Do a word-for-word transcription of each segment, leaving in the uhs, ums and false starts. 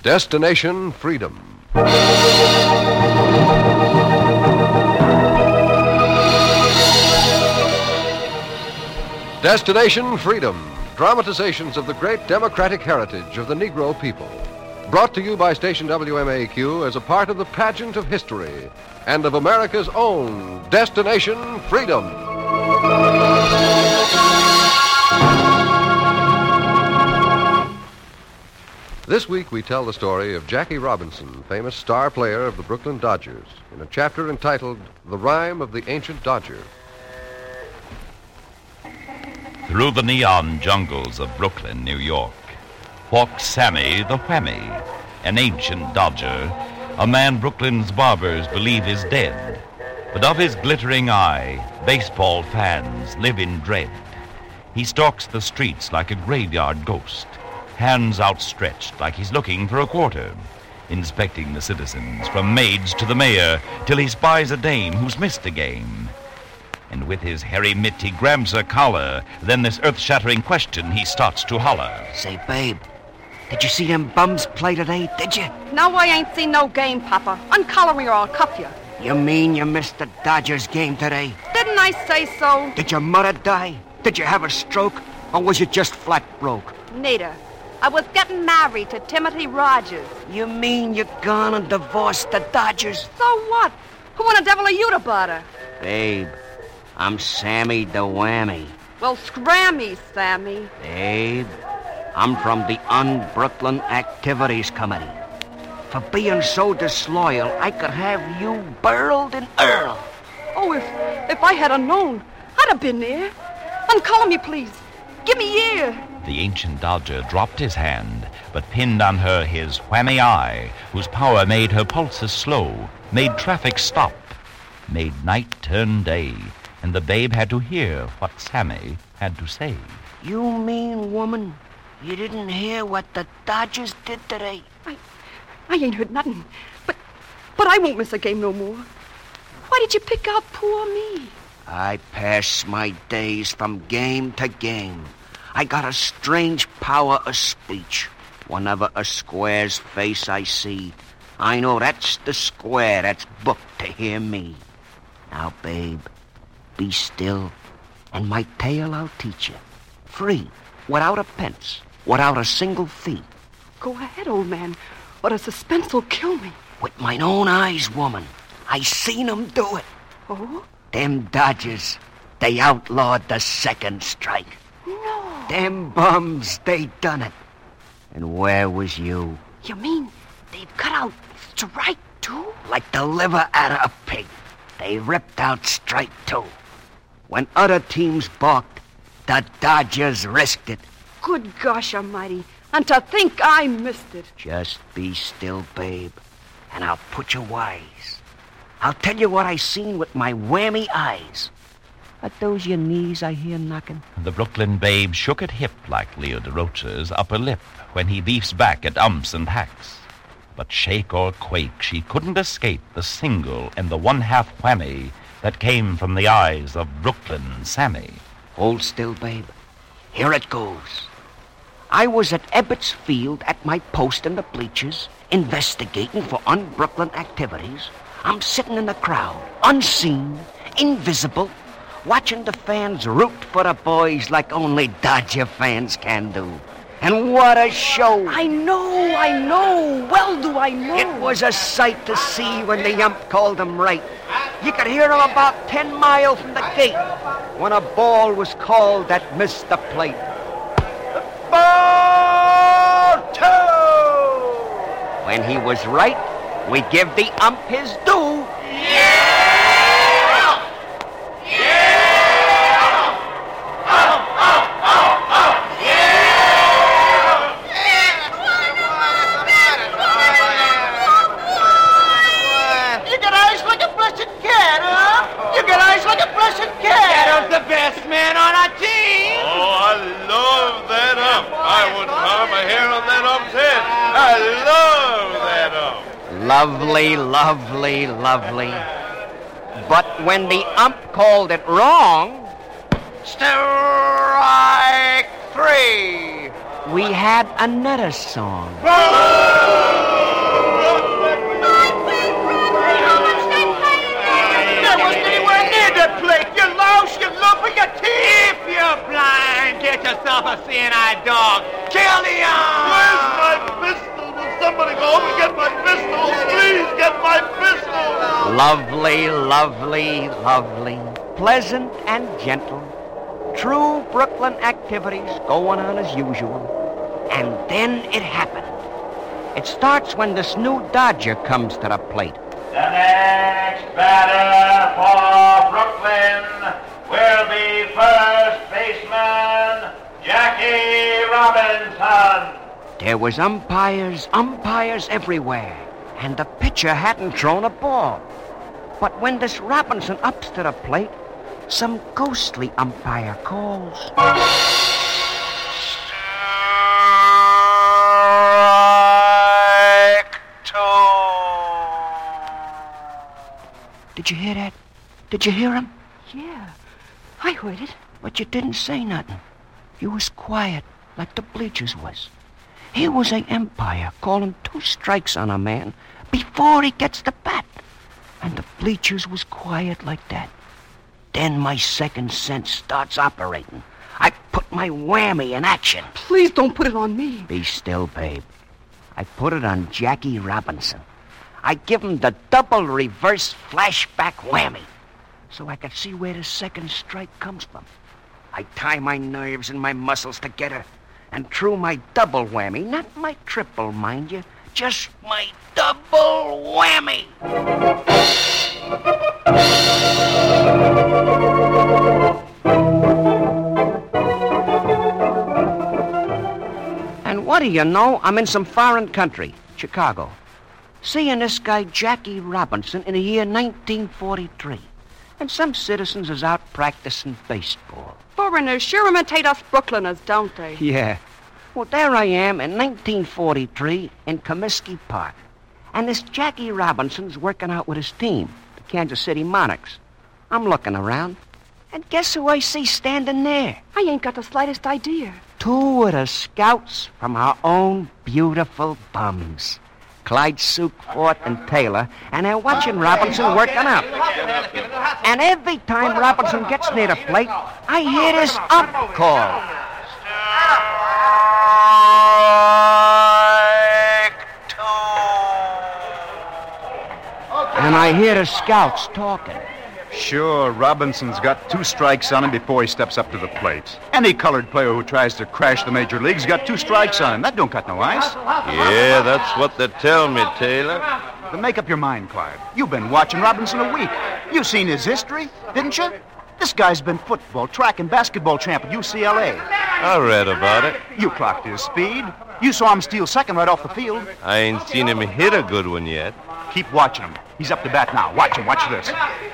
Destination Freedom. Destination Freedom. Dramatizations of the great democratic heritage of the Negro people. Brought to you by Station W M A Q as a part of the pageant of history and of America's own Destination Freedom. This week we tell the story of Jackie Robinson, famous star player of the Brooklyn Dodgers, in a chapter entitled The Rhyme of the Ancient Dodger. Through the neon jungles of Brooklyn, New York, walked Sammy the Whammy, an ancient dodger, a man Brooklyn's barbers believe is dead. But of his glittering eye, baseball fans live in dread. He stalks the streets like a graveyard ghost, hands outstretched like he's looking for a quarter, inspecting the citizens from maids to the mayor till he spies a dame who's missed a game. And with his hairy mitt he grabs her collar, then this earth-shattering question he starts to holler. Say, babe, did you see them bums play today, did you? No, I ain't seen no game, Papa. Uncollar me or I'll cuff you. You mean you missed the Dodgers game today? Didn't I say so? Did your mother die? Did you have a stroke? Or was you just flat broke? Neither. I was getting married to Timothy Rogers. You mean you're gonna divorce the Dodgers? So what? Who in the devil are you to bother? Babe, I'm Sammy the Whammy. Well, scram me, Sammy. Babe, I'm from the Un-Brooklyn Activities Committee. For being so disloyal, I could have you burled in Earl. Oh, if if I had known, I'd have been there. Uncollar me, please. Give me ear. The ancient dodger dropped his hand, but pinned on her his whammy eye, whose power made her pulses slow, made traffic stop, made night turn day, and the babe had to hear what Sammy had to say. You mean, woman, you didn't hear what the Dodgers did today? I, I ain't heard nothing, but, but I won't miss a game no more. Why did you pick out poor me? I pass my days from game to game. I got a strange power of speech. Whenever a square's face I see, I know that's the square that's booked to hear me. Now, babe, be still, and my tale I'll teach you. Free, without a pence, without a single fee. Go ahead, old man, or the suspense will kill me. With mine own eyes, woman, I seen 'em do it. Oh? Them Dodgers, they outlawed the second strike. No. Them bums, they done it. And where was you? You mean they've cut out strike two? Like the liver out of a pig. They ripped out strike two. When other teams balked, the Dodgers risked it. Good gosh almighty. And to think I missed it. Just be still, babe, and I'll put you wise. I'll tell you what I seen with my whammy eyes. Are those your knees I hear knocking? The Brooklyn babe shook at hip like Leo DeRocha's upper lip when he beefs back at umps and hacks. But shake or quake, she couldn't escape the single and the one-half whammy that came from the eyes of Brooklyn Sammy. Hold still, babe. Here it goes. I was at Ebbets Field at my post in the bleachers, investigating for un-Brooklyn activities. I'm sitting in the crowd, unseen, invisible, watching the fans root for the boys like only Dodger fans can do. And what a show! I know, I know. Well do I know. It was a sight to see when the ump called him right. You could hear him about ten miles from the gate when a ball was called that missed the plate. Ball two! When he was right, we give the ump his due. Yeah! Lovely, lovely, lovely. But when the ump called it wrong, strike three, we had another song. a seeing eye dog. Kill Leon! Where's my pistol? Will somebody go over and get my pistol? Please get my pistol! Lovely, lovely, lovely. Pleasant and gentle. True Brooklyn activities going on as usual. And then it happened. It starts when this new Dodger comes to the plate. The next batter for Brooklyn will be first baseman Jackie Robinson. There was umpires, umpires everywhere, and the pitcher hadn't thrown a ball. But when this Robinson ups to the plate, some ghostly umpire calls. Did you hear that? Did you hear him? Yeah, I heard it. But you didn't say nothing. You was quiet, like the bleachers was. He was a umpire calling two strikes on a man before he gets the bat. And the bleachers was quiet like that. Then my second sense starts operating. I put my whammy in action. Please don't put it on me. Be still, babe. I put it on Jackie Robinson. I give him the double reverse flashback whammy so I could see where the second strike comes from. I tie my nerves and my muscles together and threw my double whammy, not my triple, mind you, just my double whammy. And what do you know? I'm in some foreign country, Chicago. Seeing this guy Jackie Robinson in the year nineteen forty-three. And some citizens is out practicing baseball. Foreigners sure imitate us Brooklyners, don't they? Yeah. Well, there I am in nineteen forty-three in Comiskey Park. And this Jackie Robinson's working out with his team, the Kansas City Monarchs. I'm looking around, and guess who I see standing there? I ain't got the slightest idea. Two of the scouts from our own beautiful bums. Clyde Sukefort and Taylor, and they're watching Robinson working out. And every time Robinson gets near the plate, I hear this ump call. And I hear the scouts talking. Sure, Robinson's got two strikes on him before he steps up to the plate. Any colored player who tries to crash the major leagues got two strikes on him. That don't cut no ice. Yeah, that's what they tell me, Taylor. Then make up your mind, Clyde. You've been watching Robinson a week. You seen his history, didn't you? This guy's been football, track, and basketball champ at U C L A. I read about it. You clocked his speed. You saw him steal second right off the field. I ain't seen him hit a good one yet. Keep watching him. He's up to bat now. Watch him. Watch this.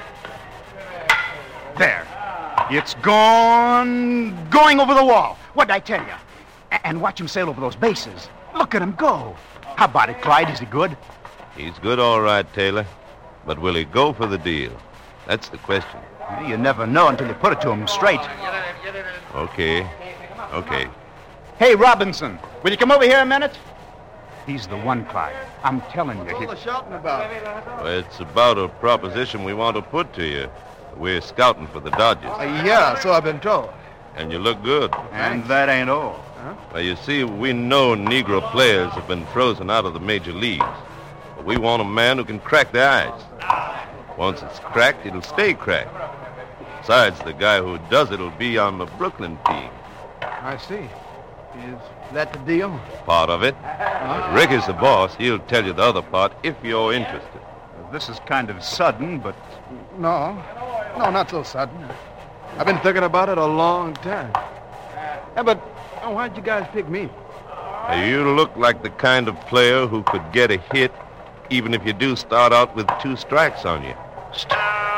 There. It's gone... going over the wall. What'd I tell you? A- and watch him sail over those bases. Look at him go. How about it, Clyde? Is he good? He's good all right, Taylor. But will he go for the deal? That's the question. Well, you never know until you put it to him straight. Okay. Okay. Hey, Robinson, will you come over here a minute? He's the one, Clyde. I'm telling you. What's all the shouting about? Well, it's about a proposition we want to put to you. We're scouting for the Dodgers. Uh, yeah, so I've been told. And you look good. And that ain't all. Huh? Well, you see, we know Negro players have been frozen out of the major leagues. But we want a man who can crack the ice. Once it's cracked, it'll stay cracked. Besides, the guy who does it will be on the Brooklyn team. I see. Is that the deal? Part of it. Huh? Rick is the boss. He'll tell you the other part if you're interested. This is kind of sudden, but... No. No, not so sudden. I've been thinking about it a long time. Yeah, but oh, why'd you guys pick me? You look like the kind of player who could get a hit even if you do start out with two strikes on you. Strike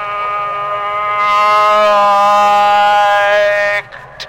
two.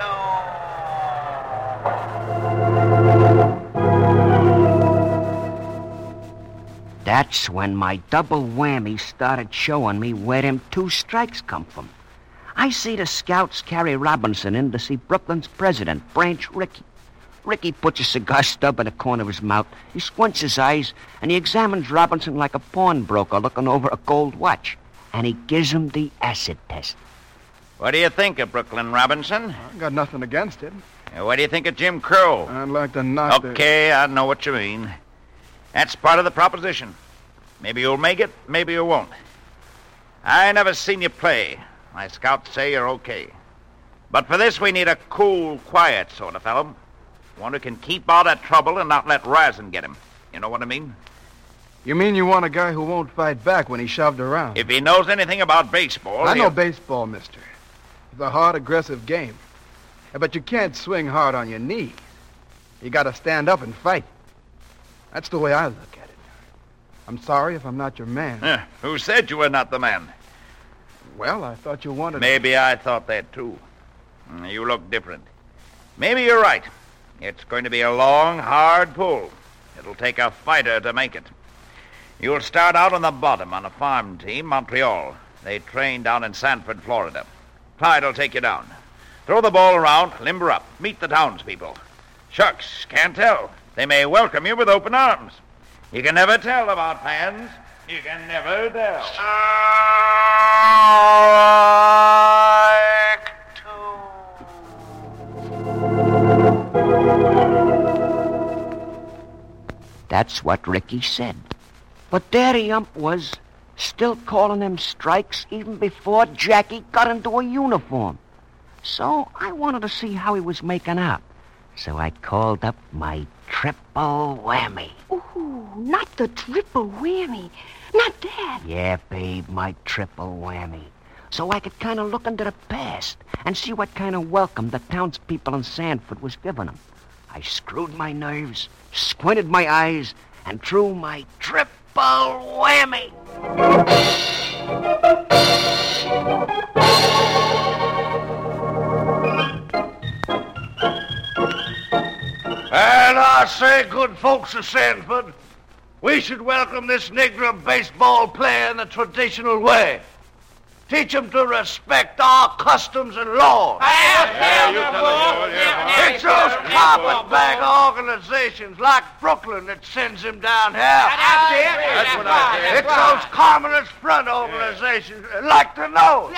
That's when my double whammy started showing me where them two strikes come from. I see the scouts carry Robinson in to see Brooklyn's president, Branch Rickey. Rickey puts a cigar stub in the corner of his mouth. He squints his eyes, and he examines Robinson like a pawnbroker looking over a gold watch. And he gives him the acid test. What do you think of Brooklyn, Robinson? I got nothing against it. Uh, What do you think of Jim Crow? I'd like to knock the... Okay, I know what you mean. That's part of the proposition. Maybe you'll make it, maybe you won't. I never seen you play. My scouts say you're okay. But for this, we need a cool, quiet sort of fellow. One who can keep out of trouble and not let Razin get him. You know what I mean? You mean you want a guy who won't fight back when he's shoved around? If he knows anything about baseball... I know he'll- baseball, mister. It's a hard, aggressive game. But you can't swing hard on your knees. You gotta stand up and fight. That's the way I look at it. I'm sorry if I'm not your man. Eh, who said you were not the man? Well, I thought you wanted... Maybe I thought that, too. Mm, You look different. Maybe you're right. It's going to be a long, hard pull. It'll take a fighter to make it. You'll start out on the bottom on a farm team, Montreal. They train down in Sanford, Florida. Clyde will take you down. Throw the ball around, limber up, meet the townspeople. Shucks, can't tell. They may welcome you with open arms. You can never tell about fans. You can never tell. That's what Ricky said. But there the ump was, still calling them strikes even before Jackie got into a uniform. So I wanted to see how he was making out. So I called up my triple whammy. Ooh, not the triple whammy. Not that. Yeah, babe, my triple whammy. So I could kind of look into the past and see what kind of welcome the townspeople in Sanford was giving them. I screwed my nerves, squinted my eyes, and threw my triple whammy. And I say, good folks of Sanford, we should welcome this Negro baseball player in the traditional way. Teach him to respect our customs and laws. It's those carpetbagger organizations like Brooklyn that sends him down here. That's what I said. It's those communist front organizations like the Nose.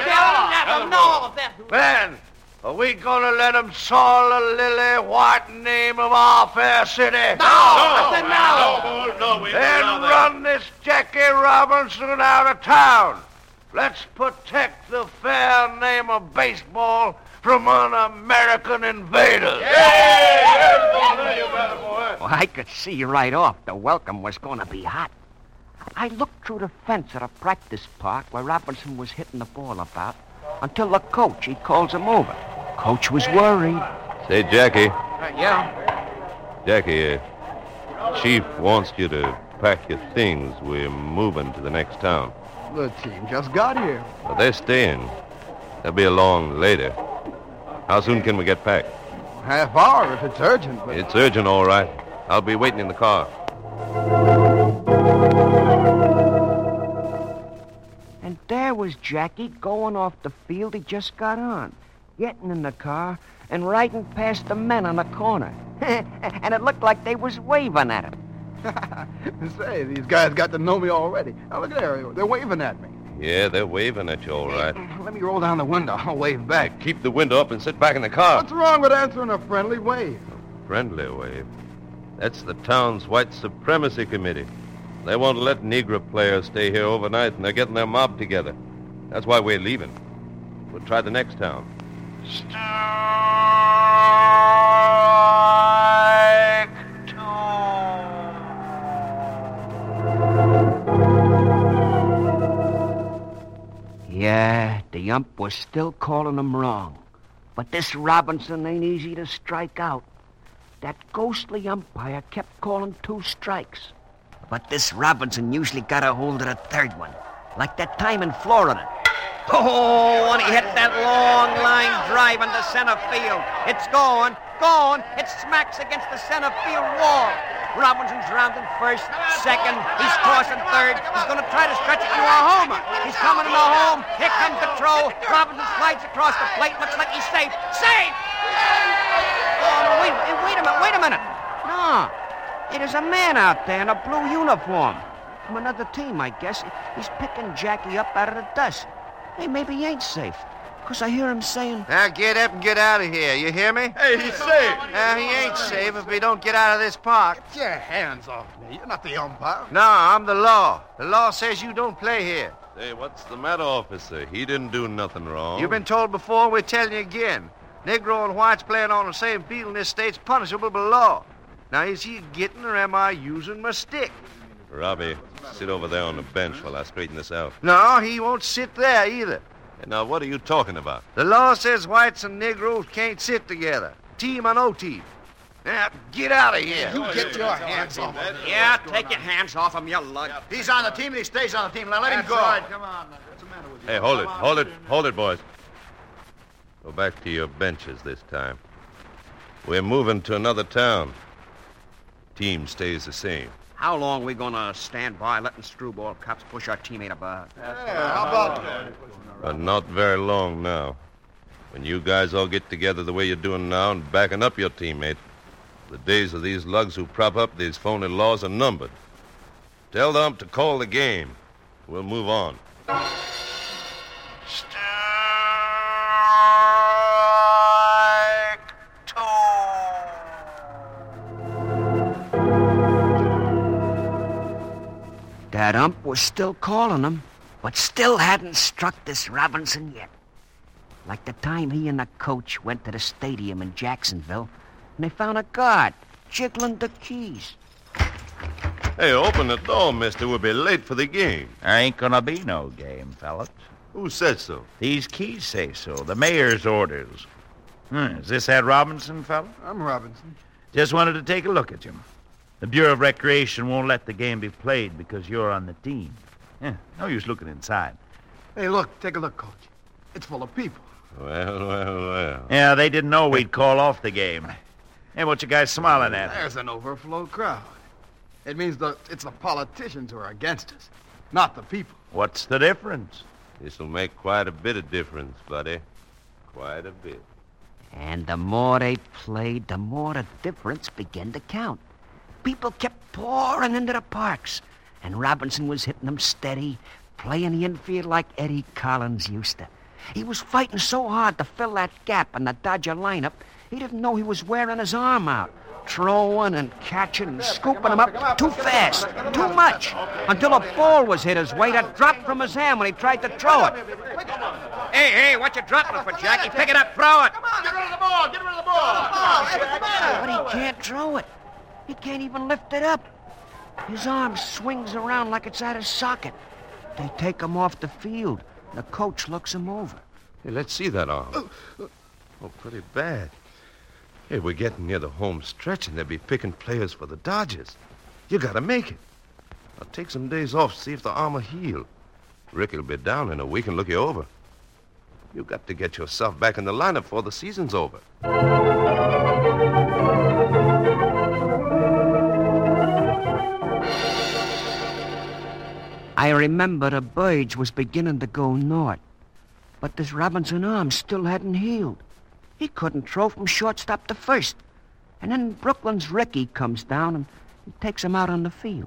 Man, are we gonna let him soil the lily white name of our fair city? No! I said no. no! Then run this Jackie Robinson out of town. Let's protect the fair name of baseball from un-American invaders. Well, I could see right off the welcome was going to be hot. I looked through the fence at a practice park where Robinson was hitting the ball about until the coach, he calls him over. Coach was worried. Say, Jackie. Uh, yeah? Jackie, uh, Chief wants you to pack your things. We're moving to the next town. The team just got here. But they're staying. They'll be along later. How soon can we get back? Half hour if it's urgent, but... It's urgent, all right. I'll be waiting in the car. And there was Jackie going off the field he just got on, getting in the car and riding past the men on the corner. And it looked like they was waving at him. Say, these guys got to know me already. Now, look there. They're waving at me. Yeah, they're waving at you, all right. Let me roll down the window. I'll wave back. Keep the window up and sit back in the car. What's wrong with answering a friendly wave? Friendly wave. That's the town's white supremacy committee. They won't let Negro players stay here overnight, and they're getting their mob together. That's why we're leaving. We'll try the next town. Strike two. Yeah, the ump was still calling him wrong. But this Robinson ain't easy to strike out. That ghostly umpire kept calling two strikes. But this Robinson usually got a hold of the third one, like that time in Florida. Oh, when he hit that long line drive into center field. It's going, going. It smacks against the center field wall. Robinson's rounding first, second. He's tossing third. He's going to try to stretch it to a homer. He's coming to home. Here comes the throw. Robinson slides across the plate. Looks like he's safe. Safe! Oh, no, wait, wait a minute, wait a minute. No, there's a man out there in a blue uniform. From another team, I guess. He's picking Jackie up out of the dust. Hey, maybe he ain't safe. Because I hear him saying... Now get up and get out of here. You hear me? Hey, he's safe. Now, he ain't safe if we don't get out of this park. Get your hands off me. You're not the umpire. No, I'm the law. The law says you don't play here. Hey, what's the matter, officer? He didn't do nothing wrong. You've been told before, we're telling you again. Negro and whites playing on the same field in this state's punishable by law. Now, is he getting or am I using my stick? Robbie, sit over there on the bench while I straighten this out. No, he won't sit there either. Hey, now, what are you talking about? The law says whites and Negroes can't sit together. Team or no team. Now, get out of here. You get your hands off him. Yeah, take your hands off him, you lug. He's on the team and he stays on the team. Now let him go. Come on. What's the matter with you? Hey, hold it, hold it, hold it, boys. Go back to your benches this time. We're moving to another town. Team stays the same. How long we gonna stand by letting screwball cops push our teammate about? Yeah, how about that? But not very long now. When you guys all get together the way you're doing now and backing up your teammate, the days of these lugs who prop up these phony laws are numbered. Tell them to call the game. We'll move on. Strike two. That ump was still calling him, but still hadn't struck this Robinson yet. Like the time he and the coach went to the stadium in Jacksonville, and they found a guard jiggling the keys. Hey, open the door, mister. We'll be late for the game. There ain't gonna be no game, fellas. Who said so? These keys say so. The mayor's orders. Hmm, is this that Robinson fella? I'm Robinson. Just wanted to take a look at you. The Bureau of Recreation won't let the game be played because you're on the team. Yeah, no use looking inside. Hey, look. Take a look, Coach. It's full of people. Well, well, well. Yeah, they didn't know we'd call off the game. Hey, what you guys smiling at? There's an overflow crowd. It means the it's the politicians who are against us, not the people. What's the difference? This'll make quite a bit of difference, buddy. Quite a bit. And the more they played, the more the difference began to count. People kept pouring into the parks, and Robinson was hitting them steady, playing the infield like Eddie Collins used to. He was fighting so hard to fill that gap in the Dodger lineup, he didn't know he was wearing his arm out, throwing and catching and scooping him up too fast, too much, until a ball was hit his way that dropped from his hand when he tried to throw it. Hey, hey, what you dropping it for, Jackie? Pick it up, throw it. Come on, get rid of the ball. Get rid of the ball. But he can't throw it. He can't even lift it up. His arm swings around like it's out of socket. They take him off the field. The coach looks him over. Hey, let's see that arm. Oh, pretty bad. Hey, we're getting near the home stretch, and they'll be picking players for the Dodgers. You gotta make it. I'll take some days off, see if the arm will heal. Ricky'll be down in a week and look you over. You got to get yourself back in the lineup before the season's over. I remember the Birds was beginning to go north, but this Robinson arm still hadn't healed. He couldn't throw from shortstop to first. And then Brooklyn's Ricky comes down and he takes him out on the field.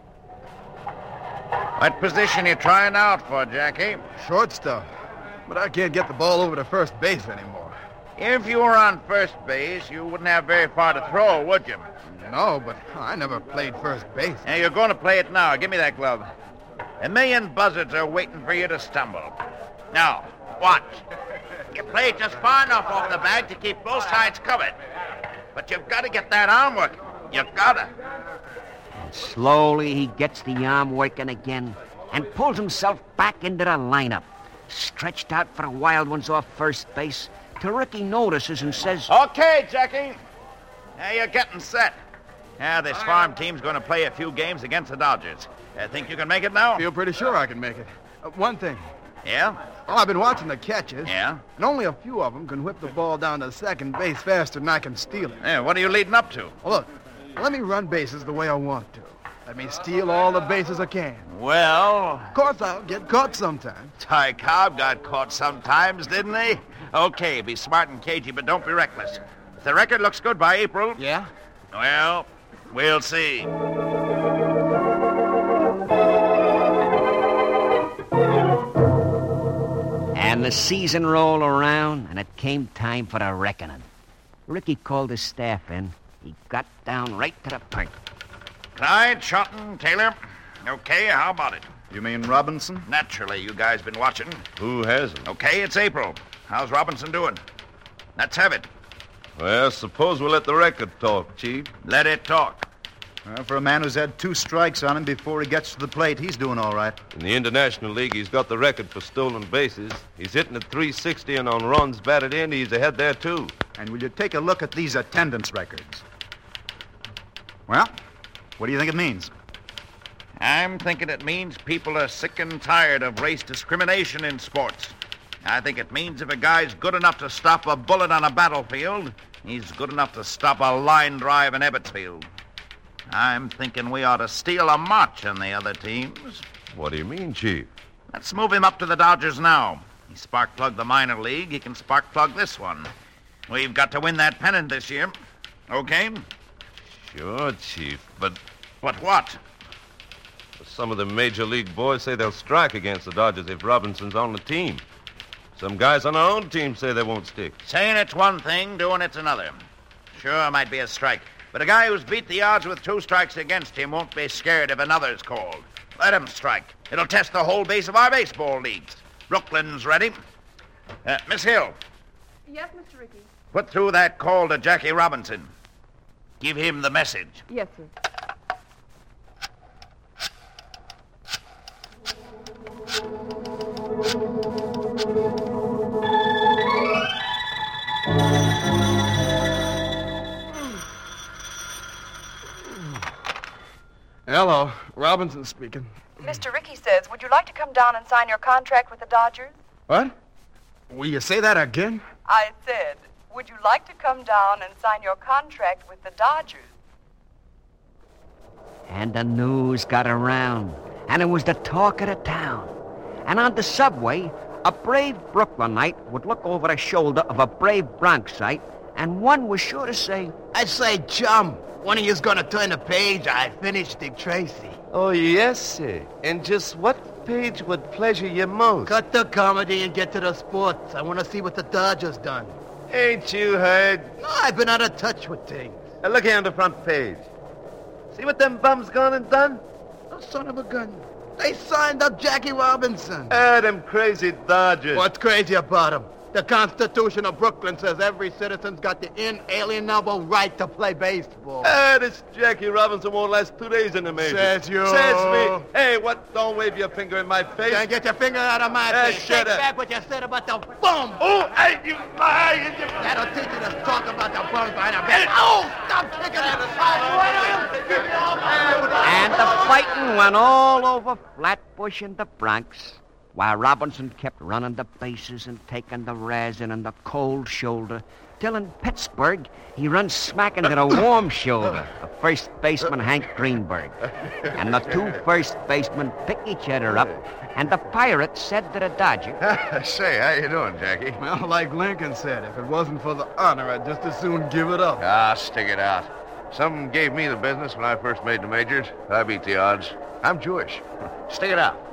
What position you trying out for, Jackie? Shortstop. But I can't get the ball over to first base anymore. If you were on first base, you wouldn't have very far to throw, would you? No, but I never played first base. Now, you're going to play it now. Give me that glove. A million buzzards are waiting for you to stumble. Now, watch. You play just far enough over the bag to keep both sides covered. But you've got to get that arm working. You've got to. And slowly he gets the arm working again and pulls himself back into the lineup. Stretched out for the wild ones off first base till Ricky notices and says, Okay, Jackie. Now you're getting set. Now this farm team's going to play a few games against the Dodgers. I think you can make it now? Feel pretty sure I can make it. Uh, one thing. Yeah? Well, I've been watching the catches. Yeah? And only a few of them can whip the ball down to second base faster than I can steal it. Yeah, what are you leading up to? Well, look, let me run bases the way I want to. Let me steal all the bases I can. Well... Of course, I'll get caught sometime. Ty Cobb got caught sometimes, didn't he? Okay, be smart and cagey, but don't be reckless. If the record looks good by April... Yeah? Well, we'll see. And the season rolled around, and it came time for the reckoning. Ricky called his staff in. He got down right to the point. Clyde, Shotton, Taylor. Okay, how about it? You mean Robinson? Naturally, you guys been watching. Who hasn't? Okay, it's April. How's Robinson doing? Let's have it. Well, suppose we let the record talk, Chief. Let it talk. Well, for a man who's had two strikes on him before he gets to the plate, he's doing all right. In the International League, he's got the record for stolen bases. He's hitting at three sixty, and on runs batted in, he's ahead there, too. And will you take a look at these attendance records? Well, what do you think it means? I'm thinking it means people are sick and tired of race discrimination in sports. I think it means if a guy's good enough to stop a bullet on a battlefield, he's good enough to stop a line drive in Ebbetsfield. I'm thinking we ought to steal a march on the other teams. What do you mean, Chief? Let's move him up to the Dodgers now. He spark-plugged the minor league. He can spark-plug this one. We've got to win that pennant this year. Okay? Sure, Chief, but But what? some of the Major League boys say they'll strike against the Dodgers if Robinson's on the team. Some guys on our own team say they won't stick. Saying it's one thing, doing it's another. Sure, might be a strike. But a guy who's beat the odds with two strikes against him won't be scared if another's called. Let him strike. It'll test the whole base of our baseball leagues. Brooklyn's ready. Uh, Miss Hill, Yes, Mister Ricky. put through that call to Jackie Robinson. Give him the message. Yes, sir. Hello, Robinson speaking. Mister Ricky says, would you like to come down and sign your contract with the Dodgers? What? Will you say that again? I said, would you like to come down and sign your contract with the Dodgers? And the news got around, and it was the talk of the town. And on the subway, a brave Brooklynite would look over the shoulder of a brave Bronxite, and one was sure to say, I say, chum, when are you going to turn the page? I finished Dick Tracy. Oh, yes, sir. And just what page would pleasure you most? Cut the comedy and get to the sports. I want to see what the Dodgers done. Ain't you heard? No, I've been out of touch with things. Uh, look here on the front page. See what them bums gone and done? Oh, son of a gun. They signed up Jackie Robinson. Ah, them crazy Dodgers. What's crazy about him? The Constitution of Brooklyn says every citizen's got the inalienable right to play baseball. Ah, this Jackie Robinson won't last two days in the major. Says you. Says me. Hey, what? Don't wave your finger in my face. Can't get your finger out of my Hey, face. shut Take up. back what you said about the bum. Oh, hey, you lie. That'll teach you to talk about the bum behind a back. Oh, stop kicking it. and the fighting went all over Flatbush and the Bronx, while Robinson kept running the bases and taking the resin and the cold shoulder, till in Pittsburgh he run smack into the warm shoulder of first baseman Hank Greenberg. And the two first basemen pick each other up, and the Pirate said to the Dodger, Say, how you doing, Jackie? Well, like Lincoln said, if it wasn't for the honor, I'd just as soon give it up. Ah, stick it out. Some gave me the business when I first made the majors. I beat the odds. I'm Jewish. Stick it out.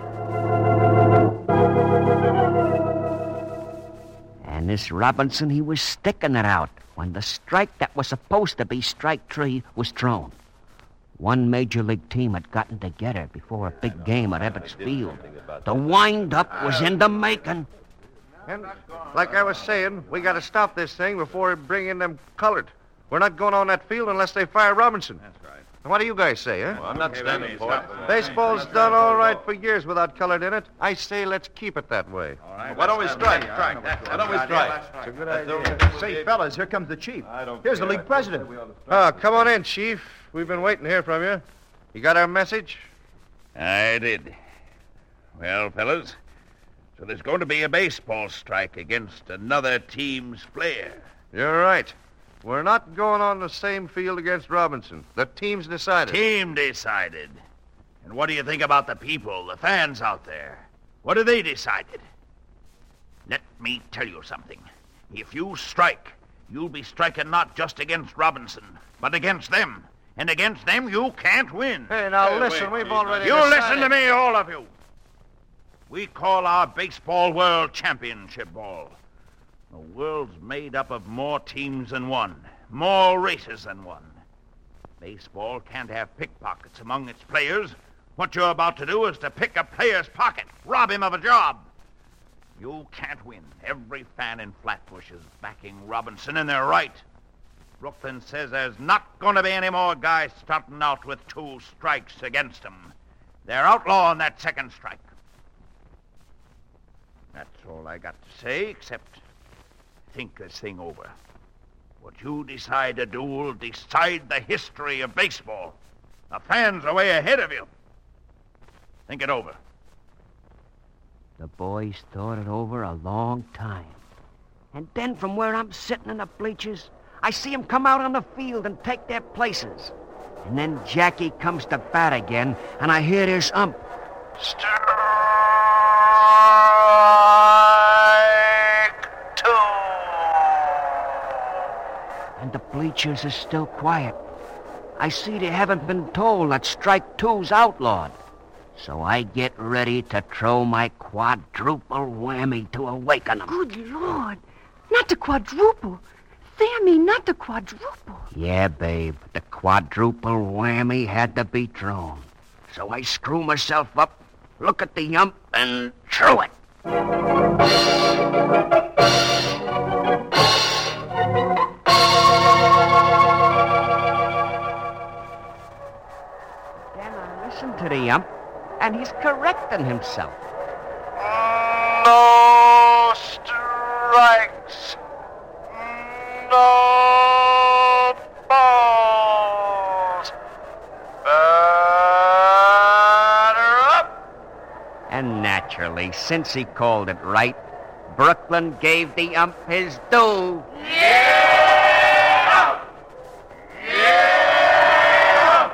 And this Robinson, he was sticking it out when the strike that was supposed to be strike three was thrown. One major league team had gotten together before a big game at Ebbets Field. The wind-up was in the making. And like I was saying, we got to stop this thing before we bring in them colored. We're not going on that field unless they fire Robinson. That's right. What do you guys say, huh? Well, I'm not standing for it. Baseball's done all right for years without colored in it. I say let's keep it that way. Why don't we strike? Strike. Why don't we strike? It's a good idea. Say, fellas, here comes the chief. Here's the league president. Oh, come on in, Chief. We've been waiting here from you. You got our message? I did. Well, fellas, so there's going to be a baseball strike against another team's player. You're right. We're not going on the same field against Robinson. The team's decided. Team decided. And what do you think about the people, the fans out there? What have they decided? Let me tell you something. If you strike, you'll be striking not just against Robinson, but against them. And against them, you can't win. Hey, now listen, we've already You decided. listen to me, all of you. we call our baseball world championship ball. The world's made up of more teams than one, more races than one. Baseball can't have pickpockets among its players. What you're about to do is to pick a player's pocket, rob him of a job. You can't win. Every fan in Flatbush is backing Robinson, and they're right. Brooklyn says there's not going to be any more guys starting out with two strikes against them. They're outlawing that second strike. That's all I got to say, except think this thing over. What you decide to do will decide the history of baseball. The fans are way ahead of you. Think it over. The boys thought it over a long time. And then from where I'm sitting in the bleachers, I see 'em come out on the field and take their places. And then Jackie comes to bat again, and I hear this ump. Strike two. And the bleachers are still quiet. I see they haven't been told that strike two's outlawed. So I get ready to throw my quadruple whammy to awaken them. Good Lord. Not the quadruple. Sammy, not the quadruple. Yeah, babe. The quadruple whammy had to be thrown. So I screw myself up, look at the ump, and throw it. Then I listen to the ump, and he's correcting himself. No strikes. No balls. Batter up. And naturally, since he called it right, Brooklyn gave the ump his due. Yeah! Yeah!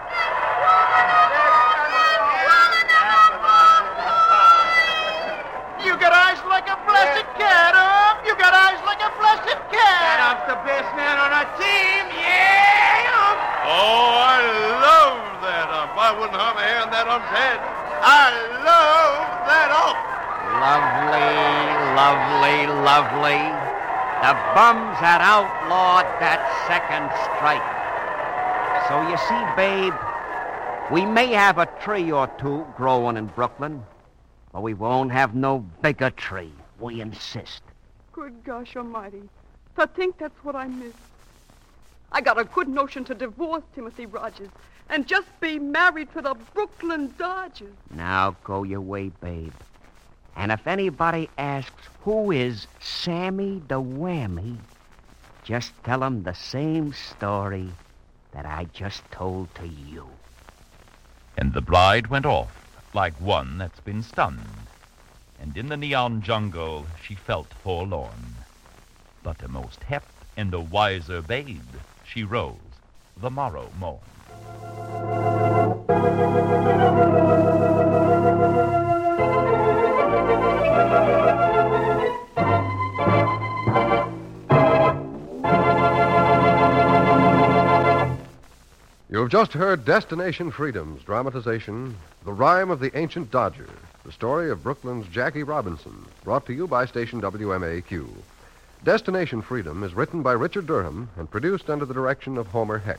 You got eyes like a blessed cat, ump. You got eyes like a blessed cat. That ump's the best man on our team. Yeah! ump. Oh, I love that ump. I wouldn't harm a hair on that ump's head. I love that ump. Lovely, lovely, lovely. The bums had outlawed that second strike. So you see, babe, we may have a tree or two growing in Brooklyn, but we won't have no bigger tree. We insist. Good gosh almighty. To think that's what I missed. I got a good notion to divorce Timothy Rogers and just be married to the Brooklyn Dodgers. Now go your way, babe. And if anybody asks who is Sammy the Whammy, just tell them the same story that I just told to you. And the bride went off like one that's been stunned. And in the neon jungle she felt forlorn. But a most hep and a wiser babe she rose the morrow morn. You have just heard Destination Freedom's dramatization, The Rime of the Ancient Dodger, the story of Brooklyn's Jackie Robinson, brought to you by station W M A Q. Destination Freedom is written by Richard Durham and produced under the direction of Homer Heck.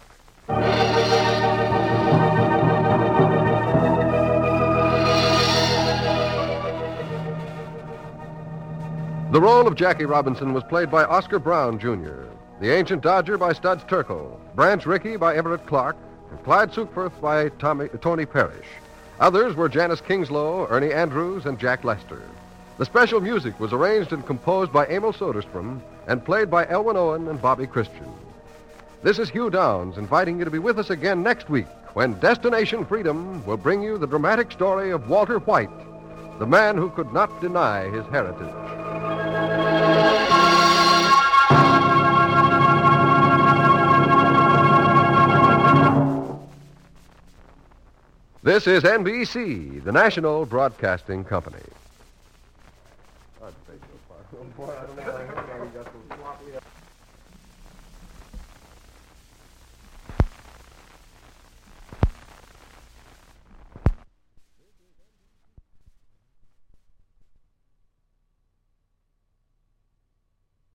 The role of Jackie Robinson was played by Oscar Brown, Junior, the Ancient Dodger by Studs Terkel, Branch Rickey by Everett Clark, and Clyde Sukeforth by Tommy, Tony Parrish. Others were Janice Kingslow, Ernie Andrews, and Jack Lester. The special music was arranged and composed by Emil Soderstrom and played by Elwin Owen and Bobby Christian. This is Hugh Downs inviting you to be with us again next week when Destination Freedom will bring you the dramatic story of Walter White, the man who could not deny his heritage. This is N B C, the national broadcasting company.